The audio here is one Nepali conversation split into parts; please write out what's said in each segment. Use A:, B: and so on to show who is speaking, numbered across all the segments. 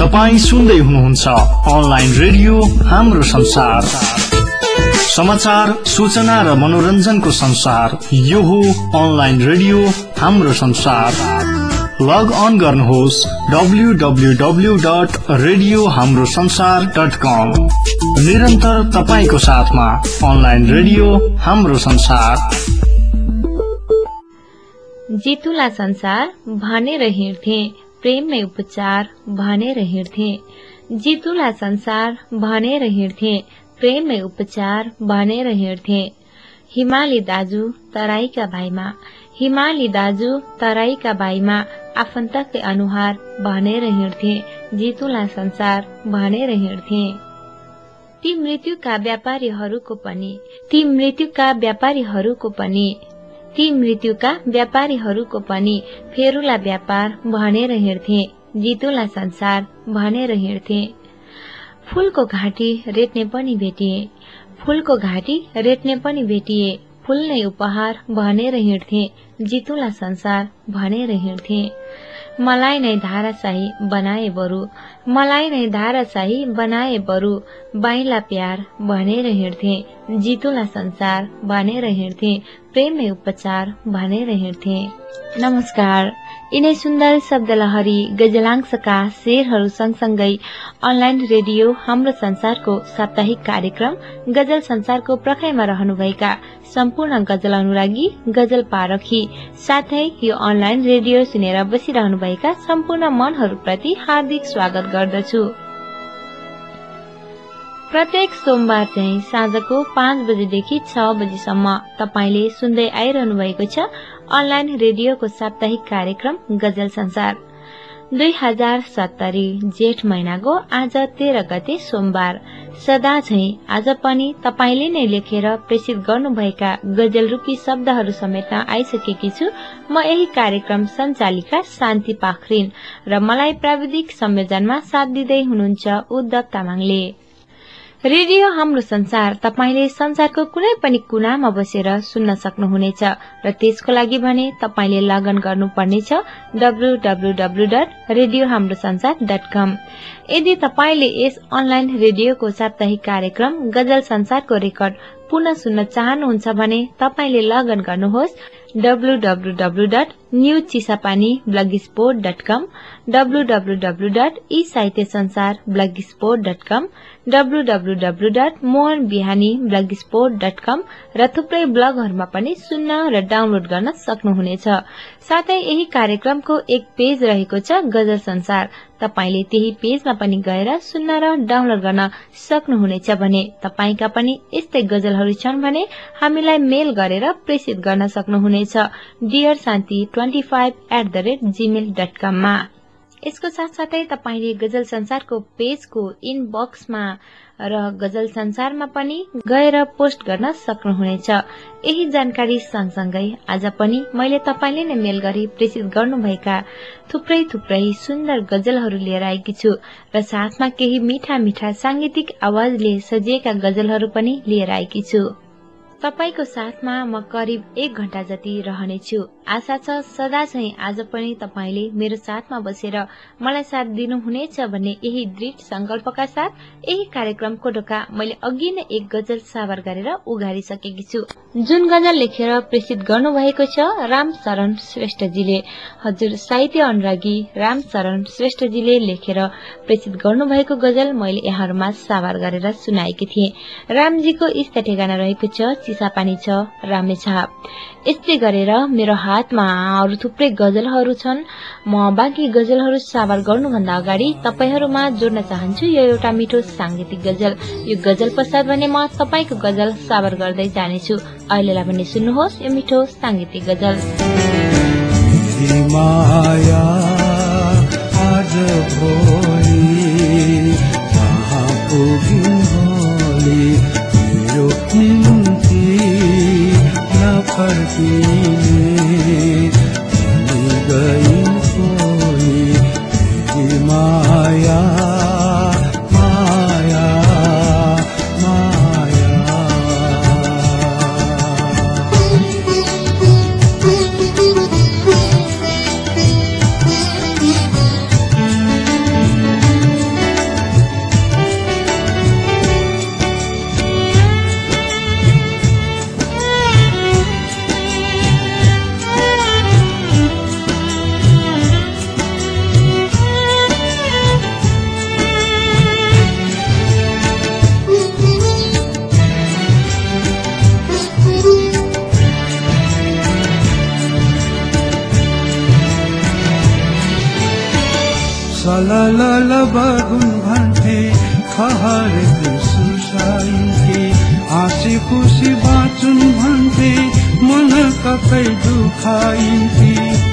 A: तपाईं सुन्दै हुनुहुन्छ अनलाइन रेडियो हाम्रो संसार। समाचार, सूचना र मनोरञ्जनको संसार। यो हो अनलाइन रेडियो हाम्रो संसार। लग अन गर्नुहोस् www.radiohamrosansar.com। निरन्तर तपाईको साथमा अनलाइन रेडियो हाम्रो संसार।
B: जितुला संसार भनेर हिँड्थे, प्रेममै उपचार भनेर हिँड्थे। जितुला संसार भनेर हिँड्थे, प्रेममै उपचार भनेर हिँड्थे। हिमाली दाजु तराईका भाइमा, हिमाली दाजु तराईका भाइमा, आफन्तकै अनुहार भनेर हिँड्थे। जितुला संसार भनेर हिँड्थे। ती मृत्युका व्यापारीहरूको पनि, ती मृत्युका व्यापारीहरूको पनि, ती मृत्युका व्यापारीहरूको पनि फेरुला व्यापार भनेर हिँड्थे। जितुला संसार भनेर हिँड्थे। फूलको घाँटी रेट्ने पनि भेटिए, फूलको घाँटी रेट्ने पनि भेटिए। फूल नै उपहार भनेर हिँड्थे। जितुला संसार भनेर हिँड्थे। मलाई नै धाराशाही बनाए बरु, मलाई नै धाराशाही बनाए बरु, बाइला प्यार भनेर हिँड्थे। जितुला संसार भनेर हिँड्थे। प्रेममै उपचार भनेर हिँड्थे। नमस्कार। यिनै सुन्दर शब्दलहरी गजलांशका शेरहरू सँगसँगै अनलाइन रेडियो हाम्रो संसारको साप्ताहिक कार्यक्रम गजल संसारको प्रखैमा रहनुभएका सम्पूर्ण गजल अनुरागी, गजल पारखी, साथै यो अनलाइन रेडियो सुनेर बसिरहनुभएका सम्पूर्ण मनहरूप्रति हार्दिक स्वागत गर्दछु। प्रत्येक सोमबार चाहिँ साँझको 5 बजेदेखि 6 बजेसम्म तपाईले सुन्दै आइरहनु भएको छ अनलाइन रेडियोको साप्ताहिक कार्यक्रम गजल संसार। 2070 जेठ महिनाको आज 13 गते सोमबार। सदा झैं आज पनि तपाईले नै लेखेर प्रेषित गर्नुभएका गजल रूपी शब्दहरू समेट्न आइसकेकी छु म यही कार्यक्रम सञ्चालिका शान्ति पाखरिन र मलाई प्राविधिक संयोजनमा साथ दिँदै हुनुहुन्छ उद्धव तामाङले। रेडियो हाम्रो संसार तपाईले संसारको कुनै पनि कुनामा बसेर सुन्न सक्नुहुनेछ र त्यसको लागि भने तपाईले लगइन गर्नुपर्नेछ www.radiohamrosansar.com। यदि तपाईले यस अनलाइन रेडियोको साप्ताहिक कार्यक्रम गजल संसारको रेकर्ड पुनः सुन्न चाहनुहुन्छ भने तपाईले लगइन गर्नुहोस् www.newchisapani.blogspot.com, www.esahitysansar.blogspot.com, www.mohanbihani.blogspot.com र थुप्रै ब्लगहरूमा पनि सुन्न र डाउनलोड गर्न सक्नुहुनेछ। साथै यही कार्यक्रमको एक पेज रहेको छ गजल संसार। तपाईले त्यही पेजमा पनि गएर सुन्न र डाउनलोड गर्न सक्नुहुनेछ। भने तपाईका पनि यस्तै गजलहरू छन् भने हामीलाई मेल गरेर प्रेषित गर्न सक्नुहुनेछ dearsanti25@gmail.com मा। यसको साथसाथै तपाईले गजल संसारको पेजको इनबक्समा र गजल संसारमा पनि गएर पोस्ट गर्न सक्नुहुनेछ। यही जानकारी सँगसँगै आज पनि मैले तपाईले नै मेल गरी प्रेषित गर्नुभएका थुप्रै सुन्दर गजलहरू लिएर आएकी छु र साथमा केही मिठा मिठा सांगीतिक आवाजले सजिएका गजलहरू पनि लिएर आएकी छु। तपाईको साथमा म करिब 1 घण्टा जति रहनेछु। आशा छ सदा चाहिँ आज पनि तपाईले मेरो साथमा बसेर मलाई साथ दिनुहुनेछ भन्ने यही दृढ संकल्पका साथ यही कार्यक्रमको ढोका मैले अघि नै एक गजल साबर गरेर उघारिसकेकी छु, जुन गजल लेखेर प्रेषित गर्नुभएको छ रामशरण श्रेष्ठजीले। हजुर साहित्य अनुरागी रामशरण श्रेष्ठजीले लेखेर प्रेषित गर्नुभएको गजल मैले यहाँहरुमा साबर गरेर सुनाएकी थिएँ। रामजीको स्थित ठेगाना रहेको छ चिसापानी 6 रामेछाप। यस्तै गरेर मेरो हातमा अरु थुप्रै गजलहरू छन्। म बाँकी गजलहरू साबर गर्नुभन्दा अगाडि तपाईहरुमा जोड्न चाहन्छु यो एउटा मिठो सांगीतिक गजल। यो गजल पश्चात भने म तपाईको गजल साबर गर्दै जानेछु। अहिलेलाई भने सुन्नुहोस् यो मिठो सांगीतिक गजल।
C: माया आज भोलि कहाँ पुग्यो भोलि मेरो निम्ति नफर्किने भनी गई भोलि माया माया माया। सलल बगुन भन्थे खहरे सुसाइन्थे हाँसी खुसी बाँचुन् भन्थे मन कतै दुखाइन्थे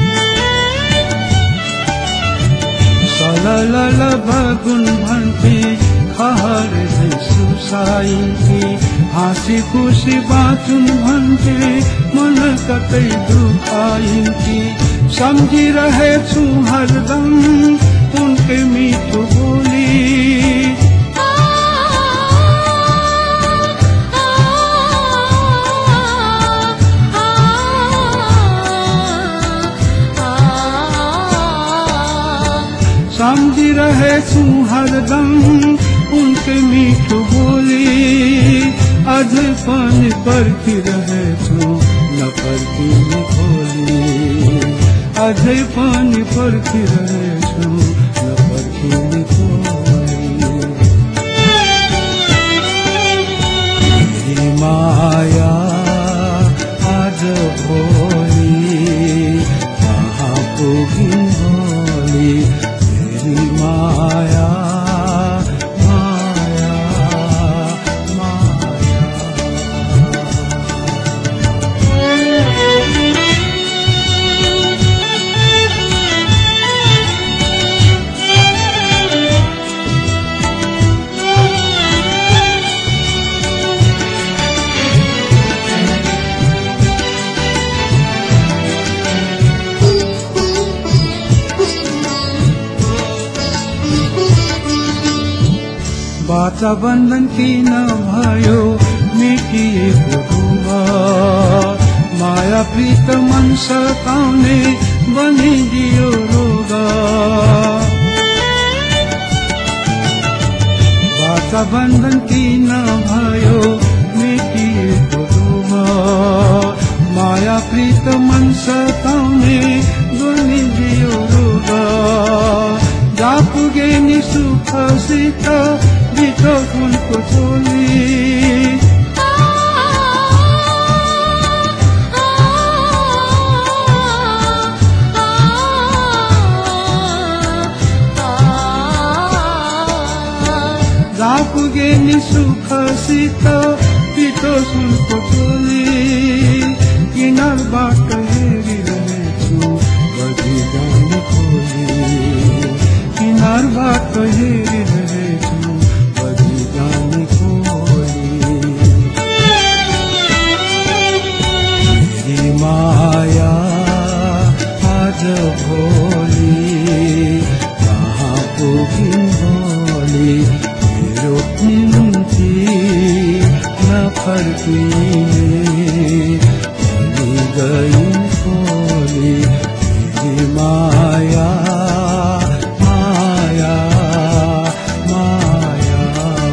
C: सलल बगुन भन्थे खहरे सुसाइन्थे हाँसी खुसी बाँचुन् भन्थे मन कतै दुखाइन्थे सम्झिरहेछु हरदम उनके मीठो बोली सम्झिरहेछु हरदम उनके मीठो बोली अझै पनि पर्खिरहेछु नपर्खिने खोली अझै पनि पर्खिरहेछु नपर्खिने खोली मेरी माया आज भोलि कहाँ पुगिन् भोलि मेरी माया बाचा बन्धन किन भयो मेटिएको बुबा माया प्रीत मन सताउने बनिदियो रोगा बाचा बन्धन किन भयो मेटिएको बुबा माया प्रीत मन सताउने बनिदियो रोगा जा पुगे नि सुखसित बितो फुलको चोली जा पुगे नि सुखसित बितो फुलको चोली किनारबाट हेरिरहेछु बगी जाने खोली किनारबाट हेरिरहेछु माया आज भोलि कहाँ पुगिन् भोलि मेरो निम्ति नफर्किने भोलि गइन् भोलि मेरी माया माया माया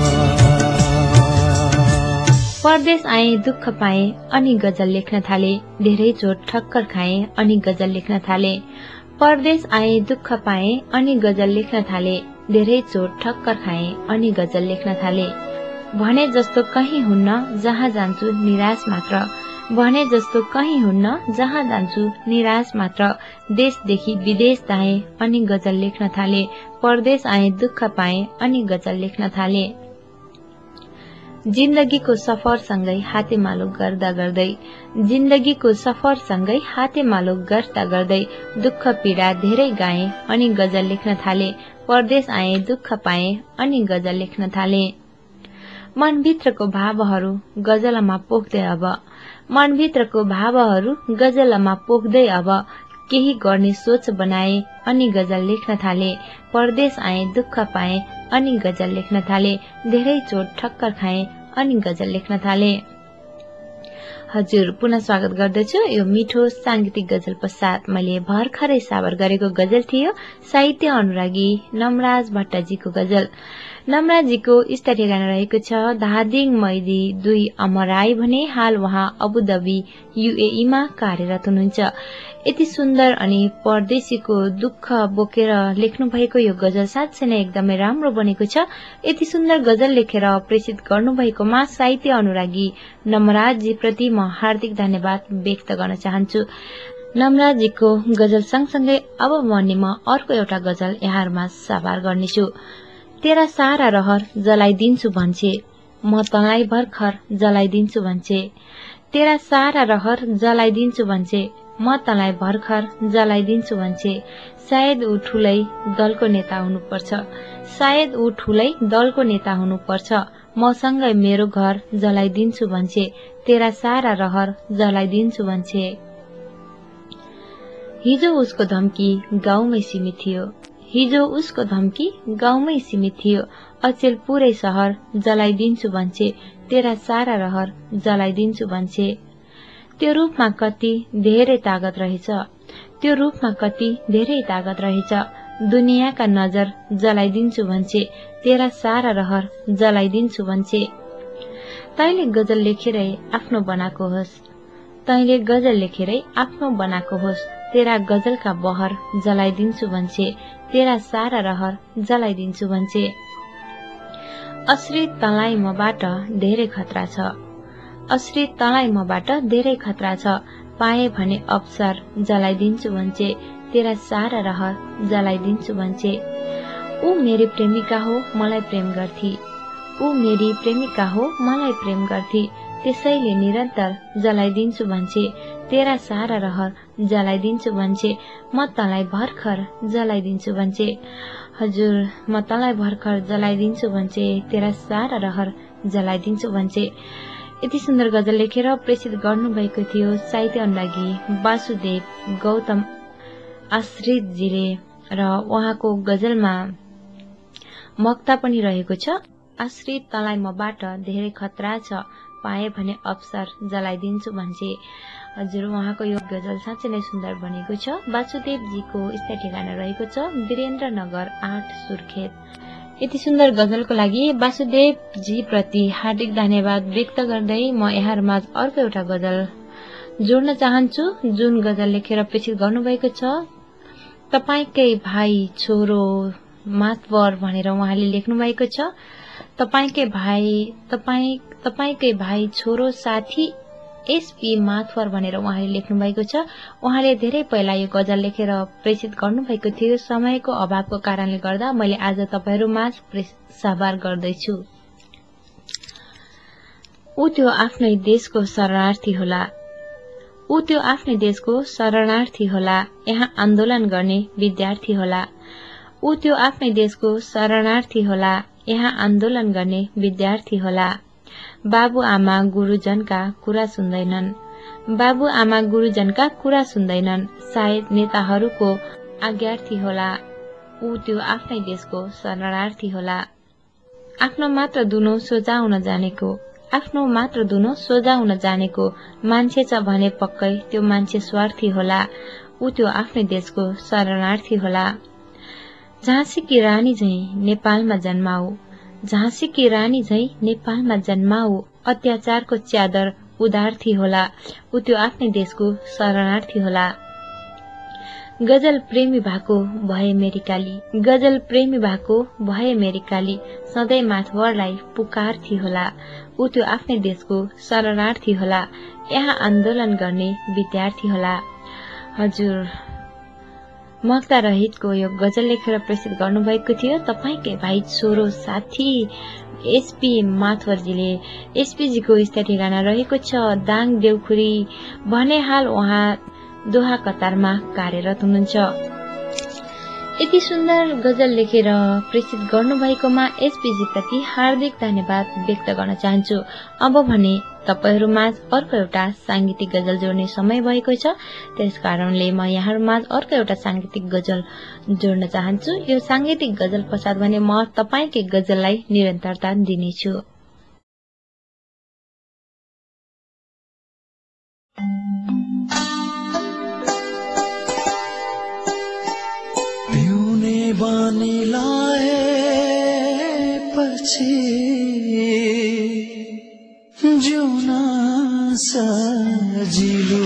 B: परदेश आए दुःख पाए अनि गजल लेख्न थाले धेरै चोट ठक्कर खाए अनि गजल लेख्न थाले परदेश आए दुःख पाए अनि गजल लेख्न थाले धेरै चोट ठक्कर खाए अनि गजल लेख्न थाले भने जस्तो कहीं हुन्न जहाँ जान्छु निराश मात्र भने जस्तो कहीं हुन्न जहाँ जान्छु निराश मात्र देशदेखि विदेश धाए अनि गजल लेख्न थाले परदेश आए दुःख पाए अनि गजल लेख्न थाले जिन्दगीको सफरसँगै हातेमालो गर्दा गर्दै जिन्दगीको सफरसँगै हातेमालो गर्दा गर्दै दुःख पीडा धेरै गाए अनि गजल लेख्न थाले परदेश आए दुःख पाए अनि गजल लेख्न थाले मनभित्रको भावहरू गजलमा पोख्दै अब मनभित्रको भावहरू गजलमा पोख्दै अब केही गर्ने सोच बनाए अनि गजल लेख्न थाले परदेश आए दुःख पाए अनि गजल लेख्न थाले धेरै चोट ठक्कर खाए अनि गजल लेख्न थाले हजुर पुनः स्वागत गर्दछु यो मिठो सांगीतिक गजल पश्चात मैले भर्खरै साबर गरेको गजल थियो साहित्य अनुरागी नमराज भट्टजीको गजल नमराजीको स्थायी ठेगाना रहेको छ धादिङ मैदी 2 अमराई भने हाल उहाँ अबुधाबी UAE मा कार्यरत हुनुहुन्छ यति सुन्दर अनि परदेशीको दुःख बोकेर लेख्नु भएको यो गजल साँच्चै नै एकदमै राम्रो बनेको छ यति सुन्दर गजल लेखेर प्रेषित गर्नु भएकोमा साहित्य अनुरागी नमराजी प्रति म हार्दिक धन्यवाद व्यक्त गर्न चाहन्छु नमराजीको गजल सँगसँगै अब भने म अर्को एउटा गजल यहाँहरुमा साभार गर्नेछु। तेरा सारा रहर जलाइदिन्छु भन्छे, म तँलाई भर्खर जलाइदिन्छु भन्छे। तेरा सारा रहर जलाइदिन्छु भन्छे, म तँलाई भर्खर जलाइदिन्छु भन्छे। सायद ऊ ठूलै दलको नेता हुनुपर्छ, सायद ऊ ठूलै दलको नेता हुनुपर्छ। मसँगै मेरो घर जलाइदिन्छु भन्छे, तेरा सारा रहर जलाइदिन्छु भन्छे। हिजो उसको धम्की गाउँमै सीमित थियो, हिजो उसको धम्की गाउँमै सीमित थियो। अचेल पुरै शहर जलाइदिन्छु भन्छे, तेरा सारा रहर जलाइदिन्छु भन्छे। त्यो रूपमा कति धेरै तागत रहेछ, त्यो रूपमा कति धेरै तागत रहेछ। दुनियाँका नजर जलाइदिन्छु भन्छे, तेरा सारा रहर जलाइदिन्छु भन्छे। तैले गजल लेखेरै आफ्नो बनाएको होस्, तैले गजल लेखेरै आफ्नो बनाएको होस्। तेरा गजलका बहर जलाइदिन्छु भन्छे, तेरा सारा रहर जलाइदिन्छु भन्छे। आश्रित तँलाई मबाट धेरै खतरा छ, आश्रित तँलाई मबाट धेरै खतरा छ। पाए भने अवसर जलाइदिन्छु भन्छे, तेरा सारा रहर जलाइदिन्छु भन्छे। ऊ मेरी प्रेमिका हो मलाई प्रेम गर्थी, ऊ मेरी प्रेमिका हो मलाई प्रेम गर्थी। त्यसैले निरन्तर जलाइदिन्छु भन्छे, तेरा सारा रहर जलाइदिन्छु भन्छे। म तँलाई भर्खर जलाइदिन्छु भन्छे। हजुर, म तँलाई भर्खर जलाइदिन्छु भन्छे, तेरा सारा रहर जलाइदिन्छु भन्छे। यति सुन्दर गजल लेखेर प्रेषित गर्नुभएको थियो साहित्य अनुरागी वासुदेव गौतम आश्रितजीले र उहाँको गजलमा मक्ता पनि रहेको छ। आश्रित तँलाई मबाट धेरै खतरा छ, पाए भने अवसर जलाइदिन्छु भन्छे। हजुर, उहाँको यो गजल साँच्चै नै सुन्दर बनेको छ। वासुदेवजीको स्थायी ठेगाना रहेको छ वीरेन्द्रनगर 8 सुर्खेत। यति सुन्दर गजलको लागि वासुदेवजी प्रति हार्दिक धन्यवाद व्यक्त गर्दै म यहाँहरुमा अर्को एउटा गजल जोड्न चाहन्छु, जुन गजल लेखेर प्रेषित गर्नुभएको छ तपाईकै भाइ छोरो मातवर भनेर उहाँले लेख्नु भएको छ। तपाईकै भाइ छोरो साथी एसपी माथवर भनेर उहाँले लेख्नु भएको छ। उहाँले धेरै पहिला यो गजल लेखेर प्रेषित गर्नुभएको थियो। समयको अभावको कारणले गर्दा मैले आज तपाईहरुमाझ साभार गर्दैछु। ऊ त्यो आफ्नै देशको शरणार्थी होला, ऊ त्यो आफ्नै देशको शरणार्थी होला। यहाँ आन्दोलन गर्ने विद्यार्थी होला, ऊ त्यो आफ्नै देशको शरणार्थी होला। यहाँ आन्दोलन गर्ने विद्यार्थी होला। बाबु आमा गुरुजनका कुरा सुन्दैनन्, बाबु आमा गुरुजनका कुरा सुन्दैनन्। सायद नेताहरूको आज्ञार्थी होला, ऊ त्यो आफ्नै देशको शरणार्थी होला। आफ्नो मात्र दुनो सोझाउन जानेको, आफ्नो मात्र दुनो सोझाउन जानेको मान्छे छ भने पक्कै त्यो मान्छे स्वार्थी होला, ऊ त्यो आफ्नै देशको शरणार्थी होला। झाँसीकी रानी झैं नेपालमा जन्माऊ, झाँसीकी रानी झैं नेपालमा जन्माऊ। अत्याचारको च्यादर उदार्थी होला, ऊ त्यो आफ्नै देशको शरणार्थी होला। गजल प्रेमी भएको भए मेरी काली, गजल प्रेमी भएको भए मेरी काली। सधैँ माथवरलाई पुकार्थी होला, ऊ त्यो आफ्नै देशको शरणार्थी होला। यहाँ आन्दोलन गर्ने विद्यार्थी होला। हजुर, मक्ता रहितको यो गजल लेखेर प्रेषित गर्नुभएको थियो तपाईकै भाइ छोरो साथी एसपी माथवरजीले। एसपीजीको स्थायी ठेगाना रहेको छ दाङ देउखुरी भने हाल उहाँ दोहा कतारमा कार्यरत हुनुहुन्छ। यति सुन्दर गजल लेखेर प्रेषित गर्नुभएकोमा एसपीजी प्रति हार्दिक धन्यवाद व्यक्त गर्न चाहन्छु। अब भने तपाईहरुमाझ अर्को एउटा सांगीतिक गजल जोड्ने समय भएको छ, त्यसकारणले म यहाँहरुमाझ अर्को एउटा सांगीतिक गजल जोड्न चाहन्छु। यो सांगीतिक गजल पश्चात भने म तपाईकै गजललाई निरन्तरता दिनेछु।
C: पिउने बानी लाएपछि जिउन सजिलो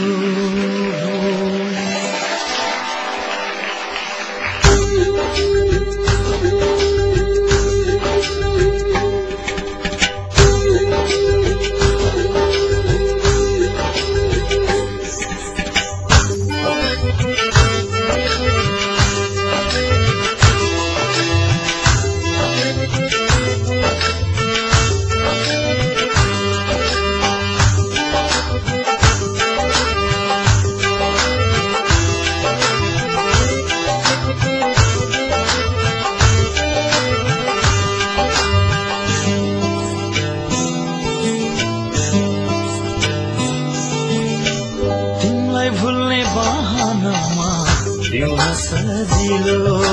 C: सजिलो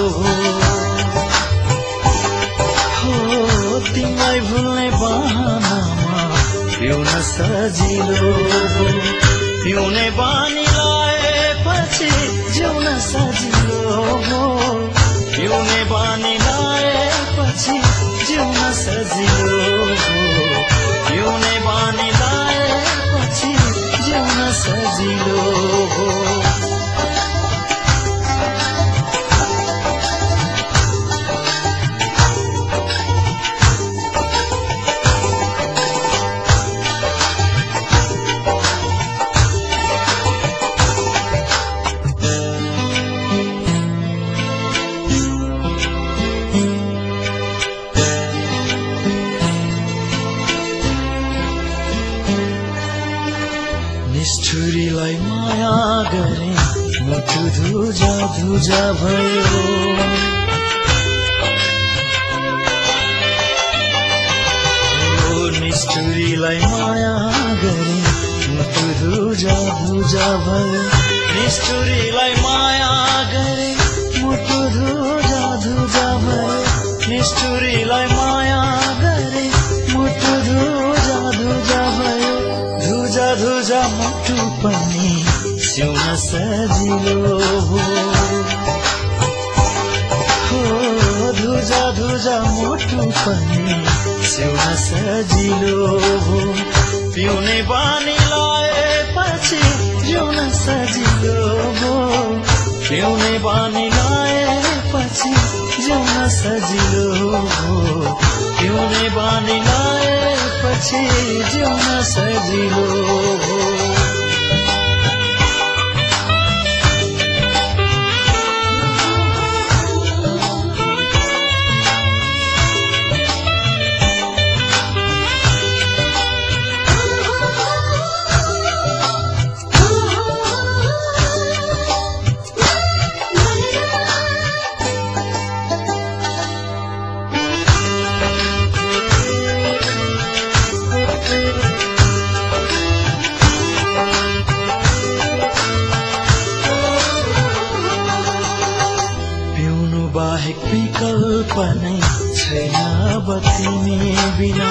C: हो तिमीलाई भुल्ने बहानामा पिउन सजिलो पिउने बानी लाएपछि जिउन सजिलो हो पिउने बानी लाएपछि जिउन सजिलो हो पिउने बानी लाएपछि जिउन सजिलो हो निष्ठुरीलाई माया गरे मुटु धुजा धुजा भयो निष्ठुरीलाई माया गरे मुटु धुजा धुजा भयो निष्ठुरीलाई माया गरे मुटु धुजा धुजा भयो निष्ठुरीलाई माया गरे मुटु धुजा धुजा भयो धुजा धुजा मुटु पनि सिउन सजिलो हो धुजा धुजा मुटु पनि सिउन सजिलो हो पिउने बानी लाएपछि जिउन सजिलो हो पिउने बानी लाएपछि जिउन सजिलो हो पिउने बानी लाएपछि जिउन सजिलो हो विकल्प नै छैन अब तिमी बिना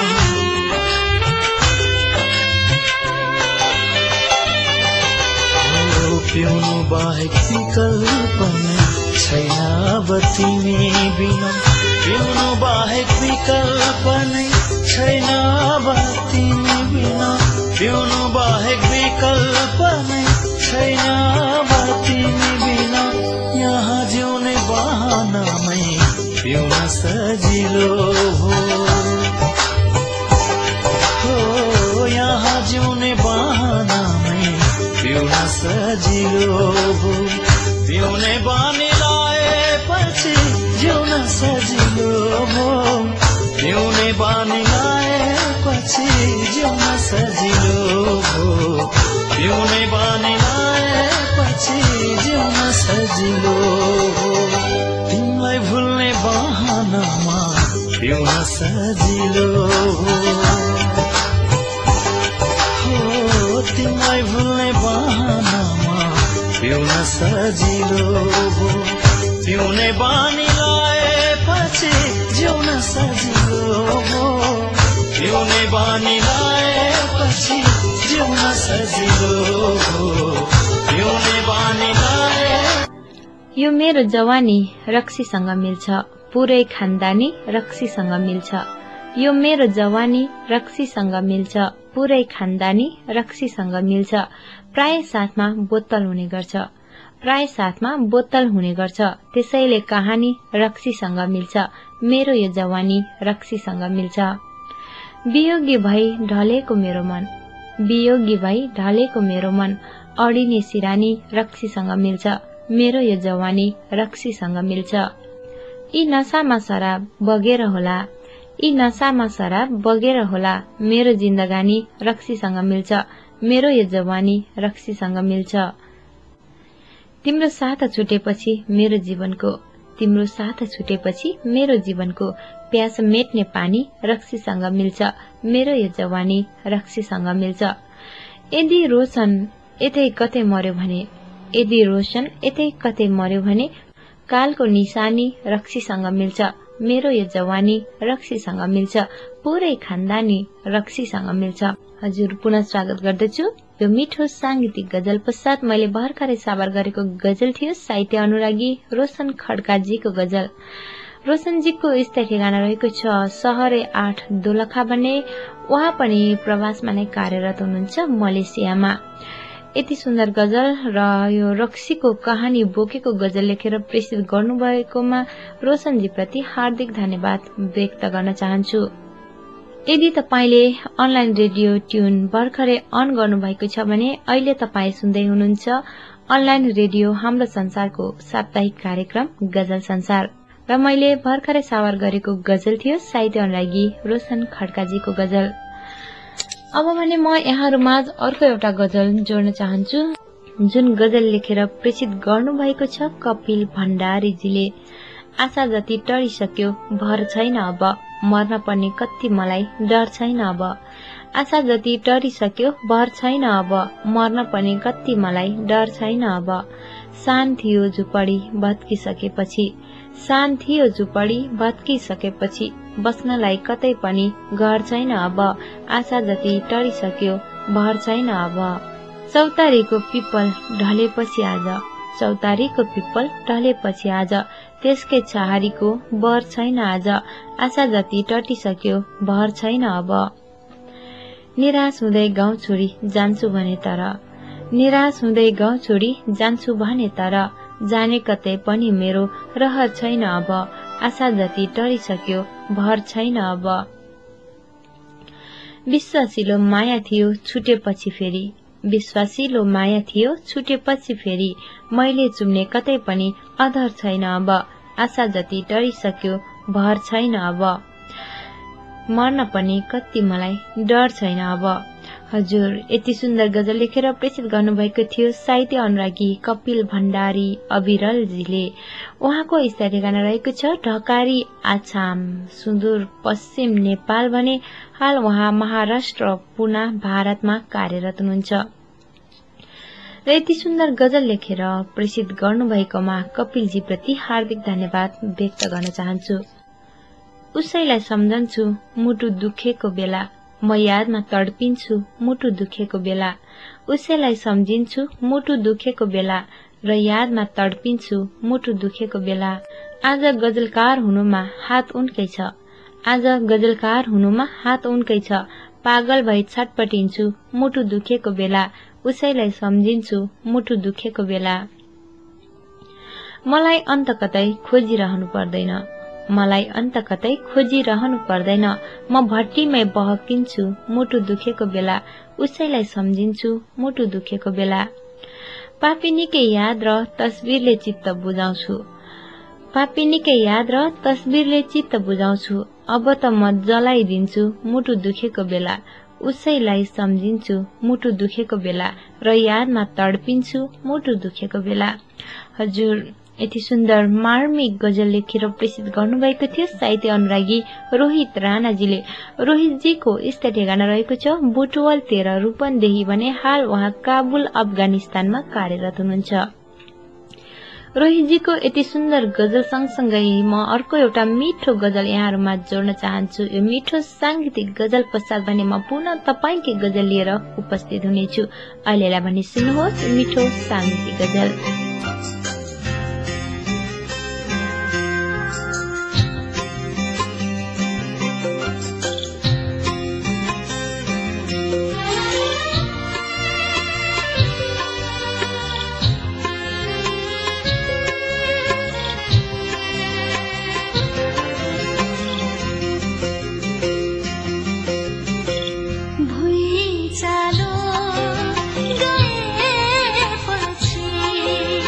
C: पिउनु बाहेक विकल्प नै छैन अब तिमी बिना पिउनु बाहेक विकल्प नै छैन अब तिमी बिना पिउनु बाहेक विकल्प नै छैन अब तिमी बिना यहाँ जिउने बहानामै पिउन सजिलो हो यहाँ जिउने बहानामै पिउन सजिलो हो पिउने बानी लाएपछि जिउन सजिलो हो पिउने बानी लाएपछि जिउन सजिलो हो पिउने बानी लाएपछि जिउन सजिलो हो तिमीलाई भुल्ने बहानामा पिउन सजिलो हो तिमीलाई भुल्ने बहानामा पिउन सजिलो हो पिउने बानी लाएपछि जिउन सजिलो हो पिउने बानी लाएपछि जिउन सजिलो हो पिउने बानी लाए
B: यो मेरो जवानी रक्सीसँग मिल्छ पुरै खानदानी रक्सीसँग मिल्छ यो मेरो जवानी रक्सीसँग मिल्छ पुरै खानदानी रक्सीसँग मिल्छ प्राय साथमा बोतल हुने गर्छ प्राय साथमा बोतल हुने गर्छ त्यसैले कहानी रक्सीसँग मिल्छ मेरो यो जवानी रक्सीसँग मिल्छ वियोगी भई ढलेको मेरो मन वियोगी भई ढलेको मेरो मन अडिने सिरानी रक्सीसँग मिल्छ मेरो यो जवानी रक्सीसँग मिल्छ यी नशामा शराब बगेर होला यी नशामा शराब बगेर होला मेरो जिन्दगानी रक्सीसँग मिल्छ मेरो यो जवानी रक्सीसँग मिल्छ तिम्रो साथ छुटेपछि मेरो जीवनको तिम्रो साथ छुटेपछि मेरो जीवनको प्यास मेट्ने पानी रक्सीसँग मिल्छ मेरो यो जवानी रक्सीसँग मिल्छ यदि रोशन यतै कतै मर्यो भने यदि रोशन यतै कतै मर्यो भने कालको निशानी रक्सीसँग मिल्छ, मेरो यो जवानी रक्सीसँग मिल्छ, पुरै खानदानी रक्सीसँग मिल्छ। हजुर पुनः स्वागत गर्दछु। यो मिठो सांगीतिक गजल पश्चात मैले भर्खरै साबर गरेको गजल थियो साहित्य अनुरागी रोशन खड्काजीको गजल। रोशनजीको स्थायी ठेगाना रहेको छ सहरे 8 दोलखा भन्ने। उहाँ पनि प्रवासमा नै कार्यरत हुनुहुन्छ मलेसियामा। यति सुन्दर गजल र यो रक्सीको कहानी बोकेको गजल लेखेर प्रेषित गर्नुभएकोमा रोशनजी प्रति हार्दिक धन्यवाद व्यक्त गर्न चाहन्छु। यदि तपाईले अनलाइन रेडियो ट्युन भर्खरै अन गर्नुभएको छ भने अहिले तपाईँ सुन्दै हुनुहुन्छ अनलाइन रेडियो हाम्रो संसारको साप्ताहिक कार्यक्रम गजल संसार र मैले भर्खरै सावर गरेको गजल थियो साहित्य अनुरागी रोशन खड्काजीको गजल। अब भने म यहाँहरुमाझ अर्को एउटा गजल जोड्न चाहन्छु जुन गजल लेखेर प्रेषित गर्नुभएको छ कपिल भण्डारीजीले। आशा जति टरिसक्यो भर छैन अब, मर्न पर्ने कति मलाई डर छैन अब। आशा जति टरिसक्यो भर छैन अब, मर्न पर्ने कति मलाई डर छैन अब। सान थियो झुपडी भत्किसकेपछि, सान थियो झुपडी भत्किसकेपछि, बस्नलाई कतै पनि घर छैन अब। आशा जति टरिसक्यो भर छैन अब। चौतारीको पिपल ढलेपछि आज, चौतारीको पिपल ढलेपछि आज, त्यसकै छहारीको बर छैन आज। आशा जति टटिसक्यो भर छैन अब। निराश हुँदै गाउँ छोडी जान्छु भने तर, निराश हुँदै गाउँ छोडी जान्छु भने तर, जाने कतै पनि मेरो रहर छैन अब। आशा जति टरिसक्यो भर छैन अब। विश्वासिलो माया थियो छुटेपछि फेरि, विश्वासिलो माया थियो छुटेपछि फेरि, मैले चुम्ने कतै पनि अधर छैन अब। आशा जति टरिसक्यो भर छैन अब। मर्न पनि कति मलाई डर छैन अब। हजुर यति सुन्दर गजल लेखेर प्रेषित गर्नुभएको थियो साहित्य अनुरागी कपिल भण्डारी अविरलजीले। उहाँको स्थायी ठेगाना रहेको छ ढकारी आछाम सुदूर पश्चिम नेपाल भने हाल उहाँ महाराष्ट्र पुना भारतमा कार्यरत हुनुहुन्छ। र यति सुन्दर गजल लेखेर प्रेषित गर्नुभएकोमा कपिलजी प्रति हार्दिक धन्यवाद व्यक्त गर्न चाहन्छु। उसैलाई सम्झन्छु मुटु दुखेको बेला, म यादमा तडपिन्छु मुटु दुखेको बेला। उसैलाई सम्झिन्छु मुटु दुखेको बेला र यादमा तडपिन्छु मुटु दुखेको बेला। आज गजलकार हुनुमा हात उनकै छ, आज गजलकार हुनुमा हात उनकै छ, पागल भई छटपटिन्छु मुटु दुखेको बेला। उसैलाई सम्झिन्छु मुटु दुखेको बेला। मलाई अन्त कतै खोजिरहनु पर्दैन, मलाई अन्त कतै खोजिरहनु पर्दैन, म भट्टीमै बहकिन्छु मुटु दुखेको बेला। उसैलाई सम्झिन्छु मुटु दुखेको बेला। पापिनीकै याद र तस्बिरले चित्त बुझाउँछु, पापिनीकै याद र तस्बिरले चित्त बुझाउँछु, अब त म जलाइदिन्छु मुटु दुखेको बेला। उसैलाई सम्झिन्छु मुटु दुखेको बेला र यादमा तडपिन्छु मुटु दुखेको बेला। हजुर यति सुन्दर मार्मिक गजल लेखेर प्रेषित गर्नुभएको थियो साहित्य अनुरागी रोहित राणाजीले। रोहितजीको स्थायी ठेगाना रहेको छ बुटवल 13 रूपन्देही भने हाल उहाँ काबुल अफगानिस्तानमा कार्यरत हुनुहुन्छ। रोहितजीको यति सुन्दर गजल सँगसँगै म अर्को एउटा मिठो गजल यहाँहरुमा जोड्न चाहन्छु। यो मिठो सांगीतिक गजल पश्चात भने म पुनः तपाईंकै गजल लिएर उपस्थित हुनेछु। अहिलेलाई भने सुन्नुहोस् मिठो सांगीतिक गजल।
D: भुइँचालो गएपछि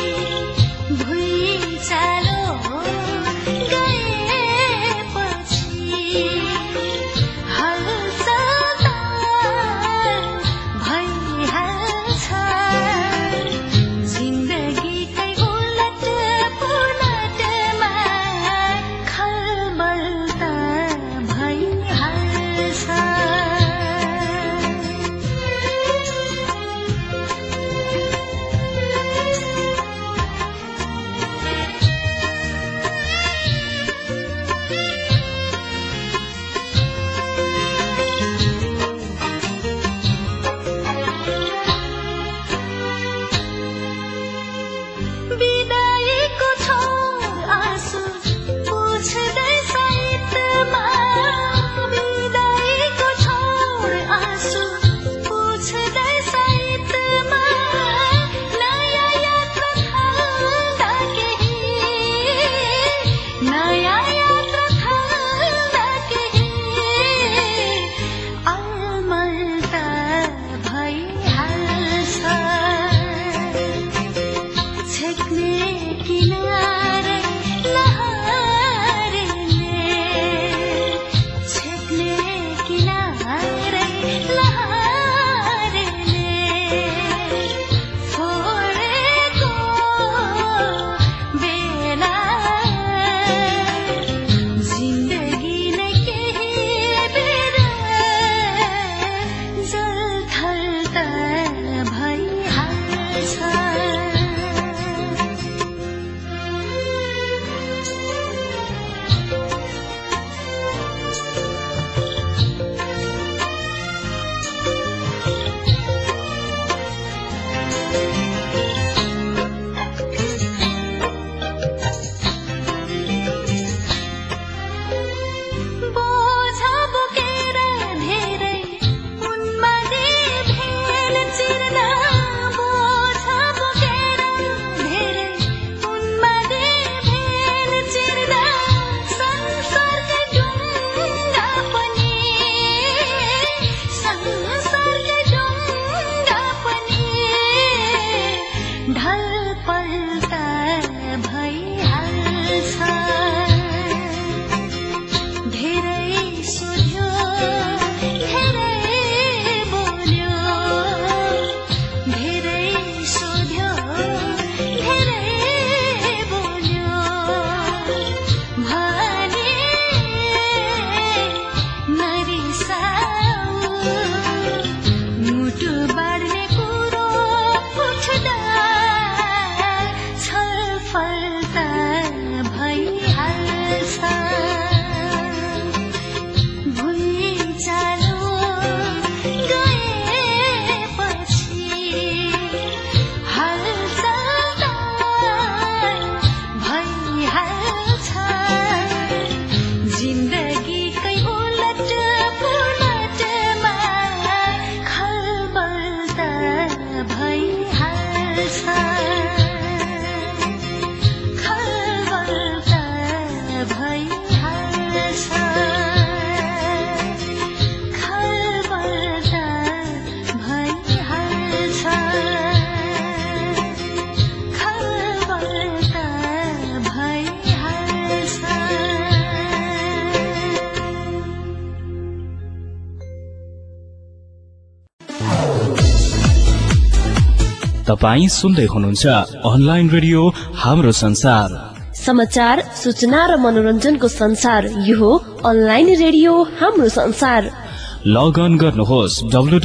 D: तपाई सुन्दै हुनुहुन्छ अनलाइन रेडियो हाम्रो संसार।
E: समाचार, सूचना र मनोरञ्जनको संसार यो हो अनलाइन रेडियो हाम्रो संसार।
D: लगअन गर्नुहोस्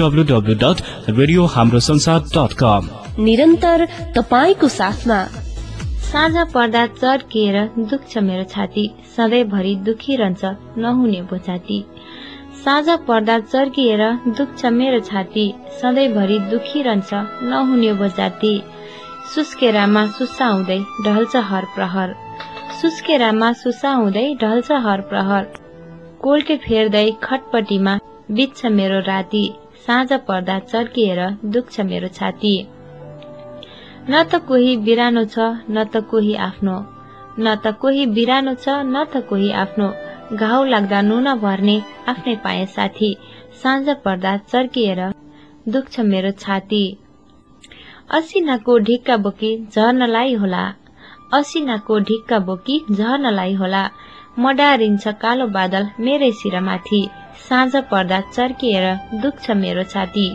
D: www.radiohamrosansar.com।
E: निरन्तर तपाईको साथमा।
B: साँझ पर्दा चर्किएर दुख्छ मेरो छाती, सधैँभरि दुखिरहन्छ नहुने बोझाती। साँझ पर्दा चर्किएर दुख्छ मेरो छाती, सधैँभरि दुखिरहन्छ नहुने बोझाती। सुस्केरामा सुस्सा हुँदै ढल्छ हर प्रहर, सुस्केरामा सुस्सा हुँदै ढल्छ हर प्रहर। कोल्टे फेर्दै खटपटीमा बित्छ मेरो राती, साँझ पर्दा चर्किएर दुख्छ मेरो छाती। न त कोही बिरानो छ न त कोही आफ्नो, न त कोही बिरानो छ न त कोही आफ्नो। घाउ लाग्दा नुन भर्ने आफ्नै पाए साथी, साँझ पर्दा चर्किएर दुख्छ मेरो छाती। असिनाको ढिक्का बोकी झर्नलाई होला, असिनाको ढिक्का बोकी झर्नलाई होला। मडारिन्छ कालो बादल मेरै शिरमाथि, साँझ पर्दा चर्किएर दुख्छ मेरो छाती।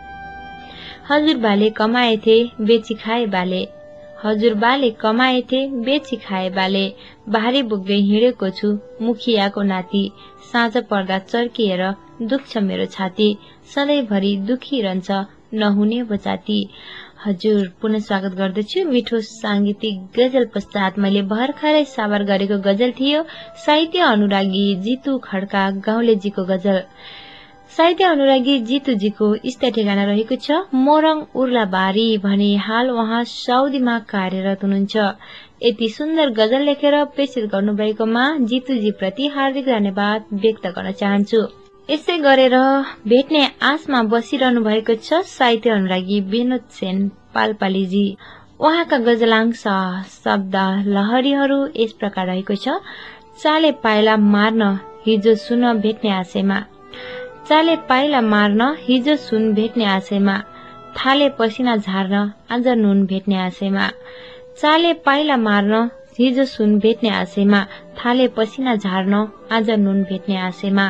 B: हजुरबाले कमाएथे बेची खाए बाले, हजुरबाले कमाएथे बेची खाए बाले। भारी बोक्दै हिँडेको छु मुखियाको नाति, साँझ पर्दा चर्किएर दुख्छ मेरो छाती, सधैँभरि दुखिरहन्छ नहुने बोझाती। हजुर पुनः स्वागत गर्दछु। मिठो सांगीतिक गजल पश्चात मैले भर्खरै साबर गरेको गजल थियो साहित्य अनुरागी जितु खड्का गाउँलेजीको गजल। साहित्य अनुरागी जितुजीको स्थायी ठेगाना रहेको छ मोरङ उर्लाबारी भने हाल उहाँ साउदीमा कार्यरत हुनुहुन्छ। यति सुन्दर गजल लेखेर प्रेषित गर्नुभएकोमा जितुजी प्रति हार्दिक धन्यवाद व्यक्त गर्न चाहन्छु। यसै गरेर भेट्ने आशमा बसिरहनु भएको छ साहित्य अनुरागी विनोद सेन पालपालीजी। उहाँका गजलांश शब्द लहरीहरू यस प्रकार रहेको छ। चाले पाइला मार्न हिजो सुन भेट्ने आशैमा, चाले पाइला मार्न हिजो सुन भेट्ने आशैमा। थाले पसिना झार्न आज नुन भेट्ने आशैमा, चाले पाइला मार्न हिजो सुन भेट्ने आशैमा। थाले पसिना झार्न आज नुन भेट्ने आशैमा।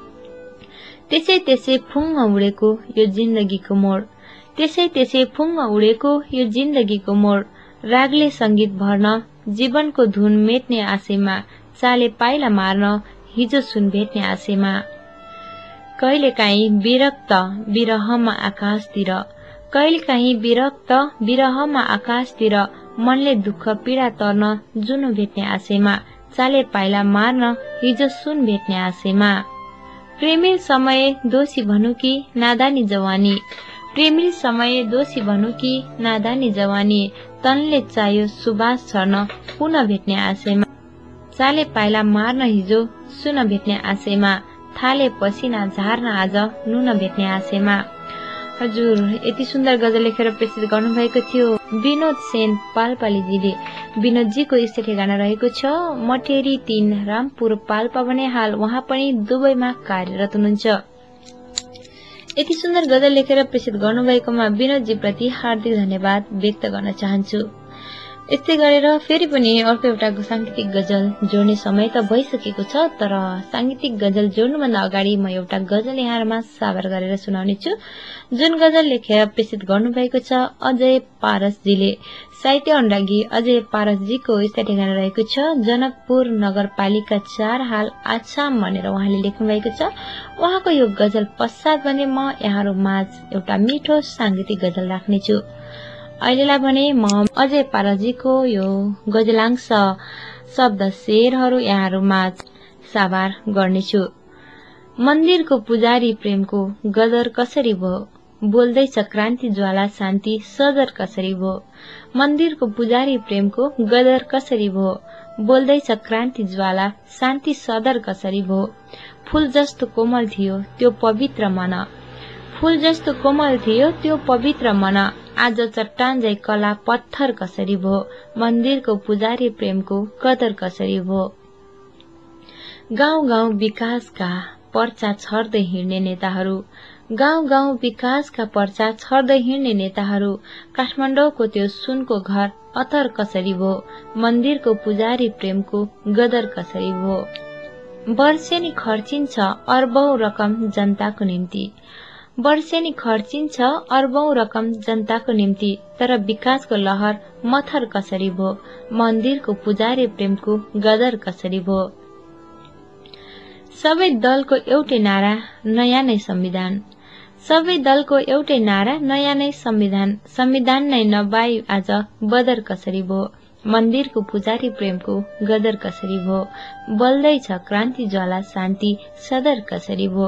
B: त्यसै त्यसै फुङ्ग उडेको यो जिन्दगीको मोड, त्यसै त्यसै फुङ्ग उडेको यो जिन्दगीको मोड। रागले संगीत भर्न जीवनको धुन मेट्ने आशैमा, चाले पाइला मार्न हिजो सुन भेट्ने आशैमा। कहिलेकाहीँ विरक्त विरहमा आकाशतिर, कहिलेकाहीँ विरक्त विरहमा आकाशतिर। मनले दुःख पीडा तर्न जुन भेट्ने आशैमा, चाले पाइला मार्न हिजो सुन भेट्ने आशैमा। प्रेमिल समय दोषी भनु कि नादानी जवानी, प्रेमिल समय दोषी भनु कि नादानी जवानी। तनले चाहियो सुबास छर्न पुनः भेट्ने आशैमा, चाले पाइला मार्न हिजो सुन भेट्ने आशैमा। थाले पसिना झार्न आज नुन भेट्ने आशैमा। हजुर यति सुन्दर गजल लेखेर प्रेषित गर्नुभएको थियो विनोद सेन पालपालीजीले। विनोदजीको स्थायी ठेगाना रहेको छ मटेरी 3 रामपुर पाल्पा भने हाल उहाँ पनि दुबईमा कार्यरत हुनुहुन्छ। यति सुन्दर गजल लेखेर प्रेषित गर्नुभएकोमा विनोदजी प्रति हार्दिक धन्यवाद व्यक्त गर्न चाहन्छु। यस्तै गरेर फेरि पनि अर्को एउटा सांगीतिक गजल जोड्ने समय त भइसकेको छ, तर सांगीतिक गजल जोड्नुभन्दा अगाडि म एउटा गजल यहाँमा साबर गरेर सुनाउने छु, जुन गजल लेखेर प्रेषित गर्नुभएको छ अजय पारसजीले। साहित्य अनुरागी अजय पारसजीको स्थायी ठेगाना रहेको छ जनकपुर नगरपालिका 4 हाल आछाम भनेर उहाँले लेख्नु भएको छ। उहाँको यो गजल पश्चात भने म यहाँहरु माझ एउटा मिठो सांगीतिक गजल राख्नेछु। अहिलेलाई भने म अजय पारसजीको यो गजलांश शब्द शेरहरू यहाँहरु माझ साबार गर्नेछु। मन्दिरको पुजारी प्रेमको गदर कसरी भो, बोल्दैछ क्रान्ति ज्वाला शान्ति सदर कसरी भो। मन्दिरको पुजारी प्रेमको गदर कसरी भो, बोल्दैछ क्रान्ति ज्वाला शान्ति सदर कसरी भो। फूल जस्तो कोमल थियो त्यो पवित्र मन, फूल जस्तो कोमल थियो त्यो पवित्र मन। आज चट्टान झै कला पत्थर कसरी भो, मन्दिरको पुजारी प्रेमको कदर कसरी भो। गाउँ गाउँ विकासका पर्चा छर्दै हिँड्ने नेताहरू, गाउँ गाउँ विकासका पर्चा छर्दै हिँड्ने नेताहरू। काठमाडौँको त्यो सुनको घर अथर कसरी भो, मन्दिरको पुजारी प्रेमको गदर कसरी भो। वर्षेनी खर्चिन्छ अर्बौं रकम जनताको निम्ति, वर्षेनी खर्चिन्छ अर्बौं रकम जनताको निम्ति, तर विकासको लहर मथर कसरी भो? मन्दिरको पुजारी प्रेमको गदर कसरी भो? सबै दलको एउटै नारा, नयाँ नै संविधान। सबै दलको एउटै नारा, नयाँ नै संविधान। संविधान नै नबाई आज बदर कसरी भो? मन्दिरको पुजारी प्रेमको गदर कसरी भो? बल्दैछ क्रान्ति ज्वाला शान्ति सदर कसरी भो?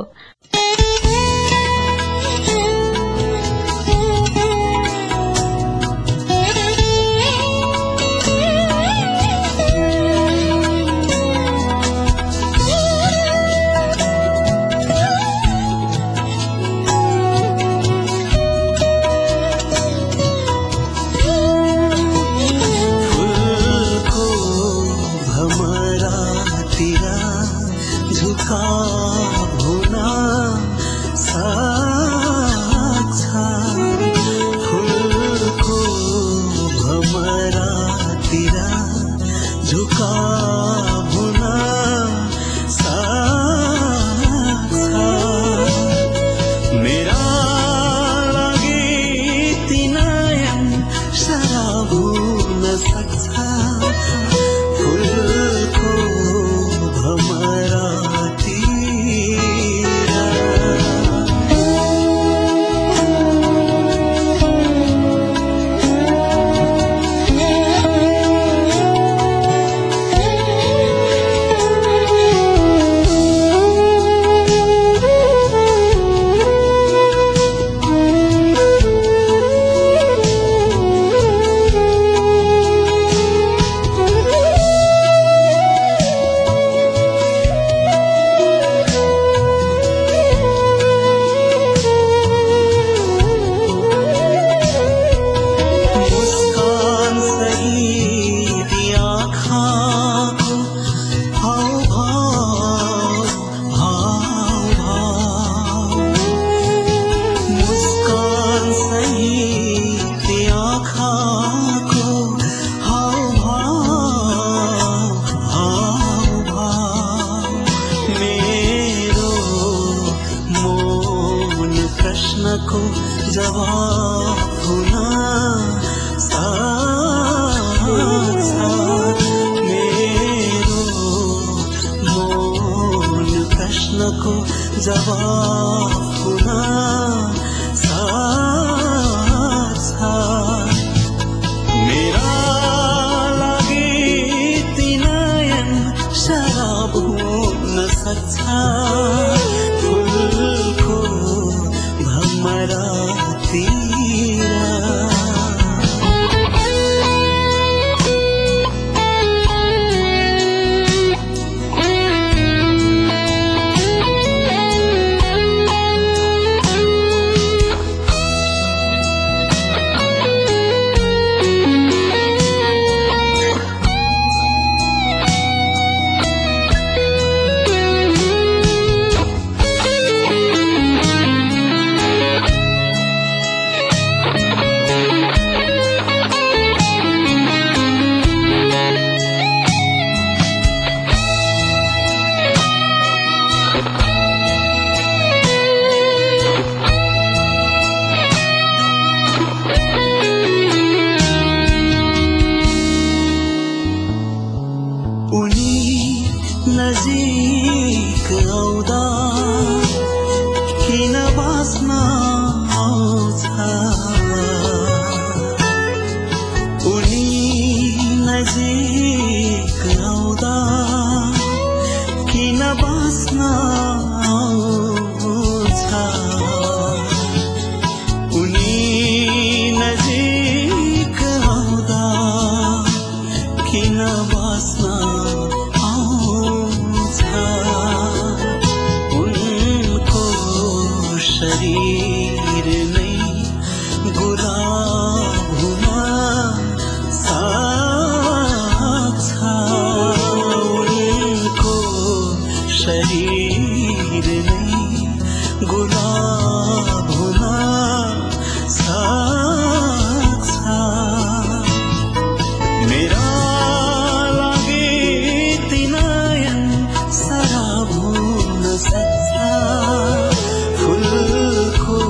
C: फुलको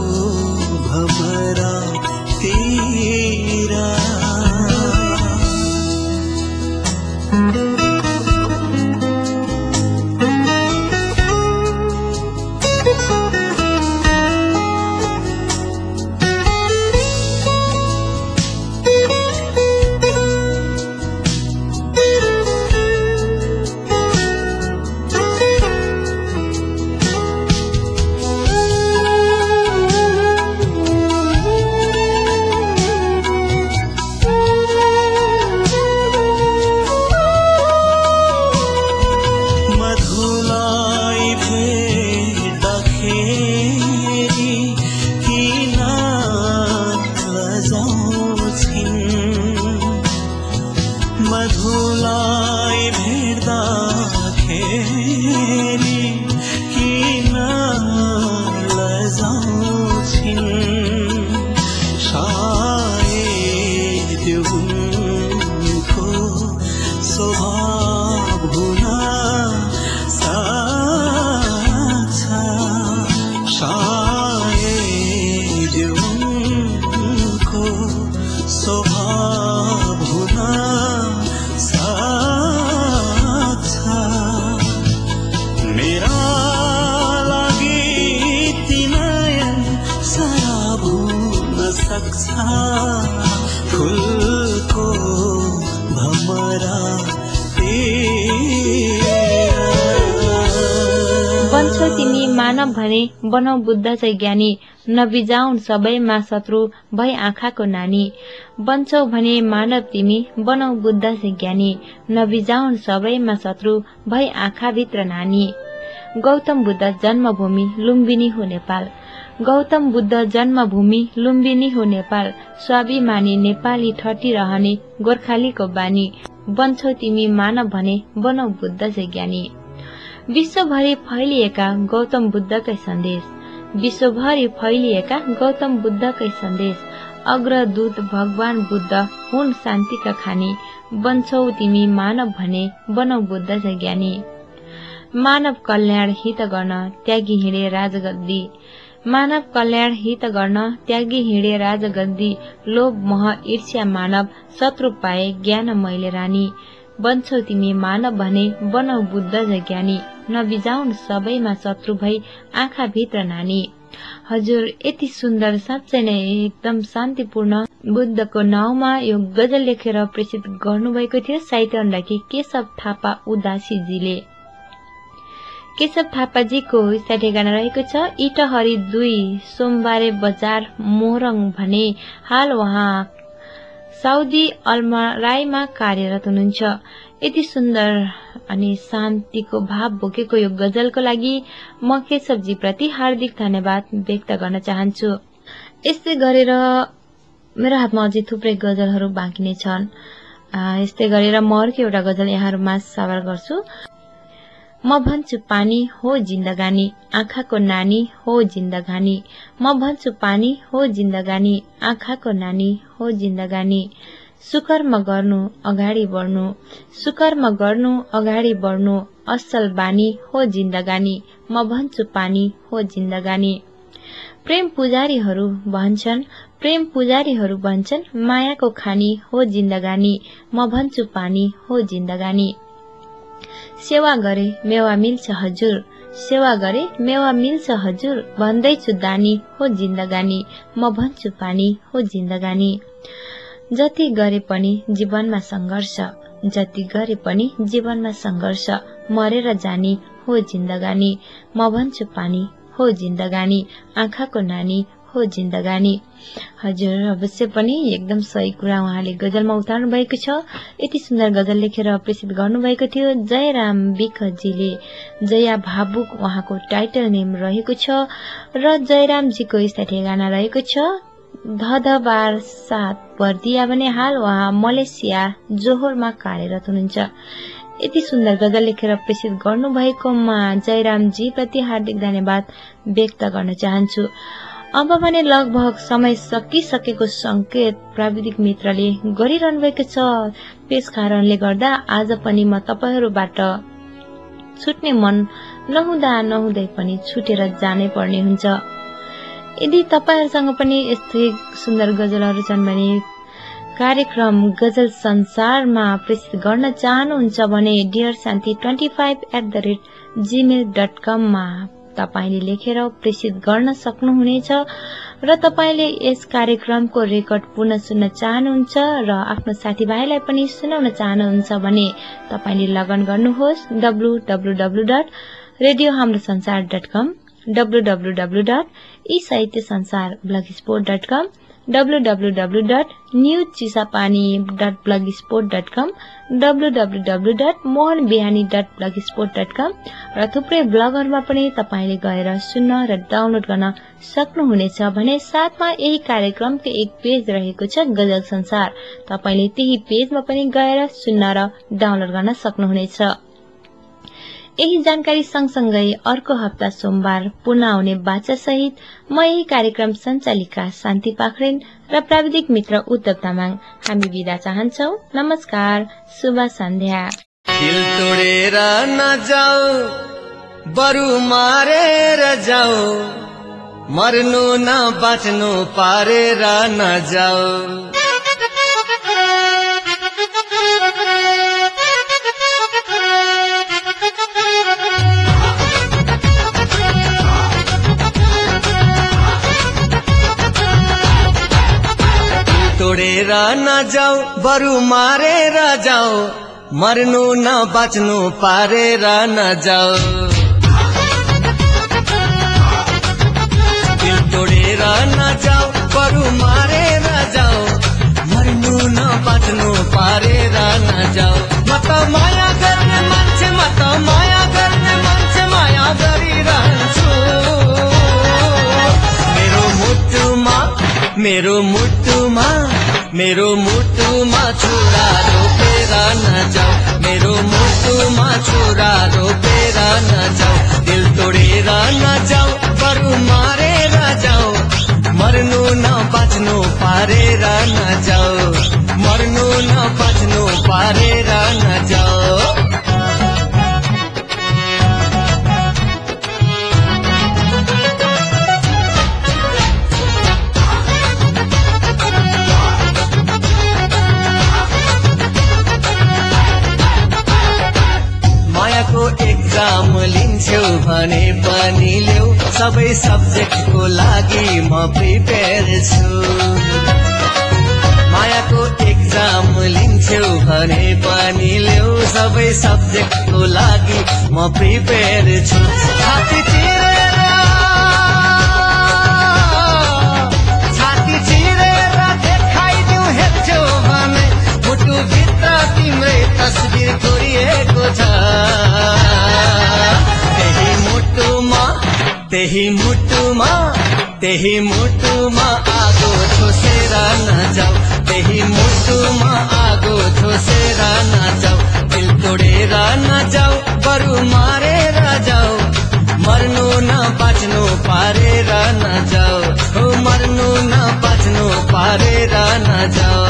C: फेरि किन लजाउँछिन् सायद उनको स्वभाव हुन सक्छ सायद उनको स्वभाव हुन सक्छ मेरा लागि ती नयन शराब हुन सक्छ फुलको भमरा
B: बन्छौ तिमी मानव भने बनाऊ बुद्ध चाहिँ ज्ञानी नबिजाउन् सबैमा शत्रु भई आँखाको नानी बन्छौ भने मानव तिमी बनाऊ बुद्ध चाहिँ ज्ञानी नबिजाउन् सबैमा शत्रु भई आँखाभित्र नानी गौतम बुद्ध जन्मभूमि लुम्बिनी हो नेपाल गौतम बुद्ध जन्मभूमि लुम्बिनी हो नेपाल स्वाभिमानी नेपाली ठटी रहने गोर्खालीको बानी बन्छौ तिमी मानव भने बनाऊ बुद्ध चाहिँ ज्ञानी विश्वभरि फैलिएका गौतम बुद्धकै सन्देश विश्वभरि फैलिएका गौतम बुद्धकै सन्देश अग्रदूत भगवान बुद्ध हुन् शान्तिका खानी बन्छौ तिमी मानव भने बनाऊ बुद्ध चाहिँ ज्ञानी मानव कल्याण हित गर्न त्यागी हिँडे राजगद्दी मानव कल्याण हित गर्न त्यागी हिँडे राजगद्दी लोभ मोह ईर्ष्या मानव शत्रु पाए ज्ञान मैले रानी बन्छौ तिमी मानव भने बनाऊ बुद्ध चाहिँ ज्ञानी नबिजाउन् सबैमा शत्रु भई आँखाभित्र नानी हजुर यति सुन्दर साँच्चै नै एकदम शान्तिपूर्ण बुद्धको नाउँमा यो गजल लेखेर प्रेषित गर्नुभएको थियो साहित्य अनुरागी केशव थापा उदासीजीले केशव थापाजीको स्थायी ठेगाना रहेको छ इटहरी 2 सोमबारे बजार मोरङ भने हाल उहाँ साउदी अलमराईमा कार्यरत हुनुहुन्छ यति सुन्दर अनि शान्तिको भाव बोकेको यो गजलको लागि म केशवजी प्रति हार्दिक धन्यवाद व्यक्त गर्न चाहन्छु यस्तै गरेर मेरो हातमा अझै थुप्रै गजलहरू बाँकी नै छन् यस्तै गरेर म अर्को एउटा गजल यहाँहरुमा साभार गर्छु म भन्छु पानी हो जिन्दगानी आँखाको नानी हो जिन्दगानी म भन्छु पानी हो जिन्दगानी आँखाको नानी हो जिन्दगानी सुकर्म गर्नु अगाडि बढ्नु सुकर्म गर्नु अगाडि बढ्नु असल बानी हो जिन्दगानी म भन्छु पानी हो जिन्दगानी प्रेम पुजारीहरू भन्छन् मायाको खानी हो जिन्दगानी म भन्छु पानी हो जिन्दगानी सेवा गरे मेवा मिल्छ हजुर सेवा गरे मेवा मिल्छ हजुर भन्दैछु दानी हो जिन्दगानी म भन्छु पानी हो जिन्दगानी जति गरे पनि जीवनमा संघर्ष जति गरे पनि जीवनमा संघर्ष मरेर जानी हो जिन्दगानी म भन्छु पानी हो जिन्दगानी आँखाको नानी हो जिन्दगानी हजुर अवश्य पनि एकदम सही कुरा उहाँले गजलमा उतार्नु भएको छ यति सुन्दर गजल लेखेर प्रेषित गर्नुभएको थियो जयराम विखजीले जया भावुक उहाँको टाइटल नेम रहेको छ र जयरामजीको स्थायी ठेगाना रहेको छ धधबार 7 पर्दिया भने हाल उहाँ मलेसिया जोहोरमा कार्यरत हुनुहुन्छ यति सुन्दर गजल लेखेर प्रेषित गर्नुभएकोमा जयरामजी प्रति हार्दिक धन्यवाद व्यक्त गर्न चाहन्छु अब भने लगभग समय सकिसकेको संकेत प्राविधिक मित्रले गरिरहनु भएको छ त्यस कारणले गर्दा आज पनि म तपाईहरुबाट छुट्ने मन नहुँदै पनि छुटेर जानै पर्ने हुन्छ यदि तपाईहरुसँग पनि यस्तै सुन्दर गजलहरू छन् भने कार्यक्रम गजल संसारमा प्रेषित गर्न चाहनुहुन्छ भने dearsanti25@gmail.com मा तपाईले लेखेर प्रेषित गर्न सक्नुहुनेछ र तपाईले यस कार्यक्रमको रेकर्ड पुनः सुन्न चाहनुहुन्छ र आफ्नो साथीभाइलाई पनि सुनाउन चाहनुहुन्छ भने तपाईले लगन गर्नुहोस् www.radiohamrosансar.com www.esahitysansar.blogspot.com www.newchisapani.blogspot.com www.mohanbihani.blogspot.com र थुप्रै ब्लगहरुमा पनि तपाईले गएर सुन्न र डाउनलोड गर्न सक्नुहुनेछ भने साथमा यही कार्यक्रमको एक पेज रहेको छ गजल संसार तपाईले त्यही पेजमा पनि गएर सुन्न र डाउनलोड गर्न सक्नुहुनेछ यही जानकारी सँगसँगै अर्को हप्ता सोमबार पुनः आउने बाचा सहित म यही कार्यक्रम सञ्चालिका शान्ति पाखरिन र प्राविधिक मित्र उद्धव तामाङ हामी बिदा चाहन्छौ। नमस्कार, शुभ सन्ध्या।
C: दिल तोडेर नजाऊ, बरु मारेर जाऊ, मर्नु न बाँच्नु पारेर नजाऊ। तोडेर नजाऊ, बरु मारेर जाऊ, मर्नु न बाँच्नु पारेर नजाऊ। दिल तोडेर नजाऊ, बरु मारेर जाऊ, मर्नु न बाँच्नु पारेर नजाऊ। म त माया गर्ने मान्छे, म त माया गर्ने मान्छे, माया गरिरहन्छु। मेरो मुटुमा मेरो मुटुमा छुरा रोपेर नजाऊ, मेरो मुटुमा छुरा रोपेर नजाऊ। दिल तोडेर नजाऊ, बरु मारेर जाऊ, मर्नु न बाँच्नु पारेर नजाऊ, मर्नु न बाँच्नु पारेर नजाऊ। एक्जाम लिन्छौ भने पनि ल्याऊ, सबै सब्जेक्टको लागि म प्रिपेयर छु। मायाको एक्जाम लिन्छौ भने पनि ल्याऊ, सबै सब्जेक्टको लागि म प्रिपेयर छु। छाती चिरेर देखाइदिउ हेर्छौ भने मुटुभित्र तिम्रै तस्बिर कोरिएको छ। त्यही मुटुमा आगो ठोसेर नजाऊ, त्यही मुटुमा आगो ठोसेर नजाऊ। दिल तोडेर नजाऊ, बरु मारेर जाऊ, मर्नु न बाँच्नु पारेर नजाऊ, हो मर्नु न बाँच्नु पारेर नजाऊ।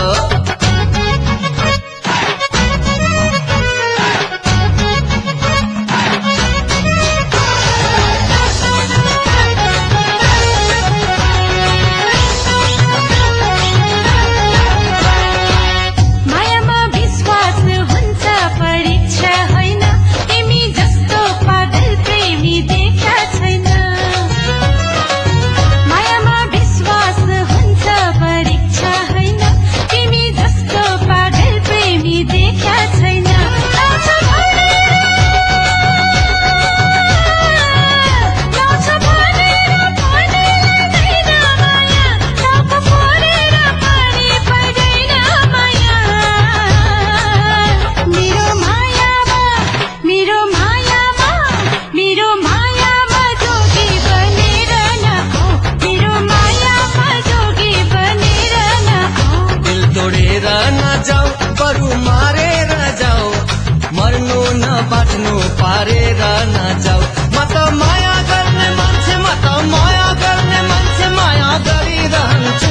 C: पारेर नजाऊ। म त माया गर्ने मान्छे, म त माया गर्ने मान्छे, माया गरिरहन्छु।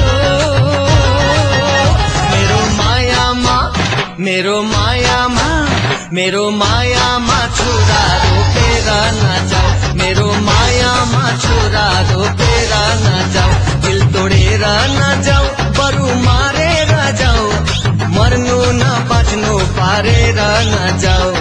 C: मेरो मायामा छुरा रोपेर नजाऊ, मेरो मायामा छुरा रोपेर नजाऊ। दिल तोडेर नजाऊ, बरु मारेर जाऊ, मर्नु न बाँच्नु पारेर नजाऊ।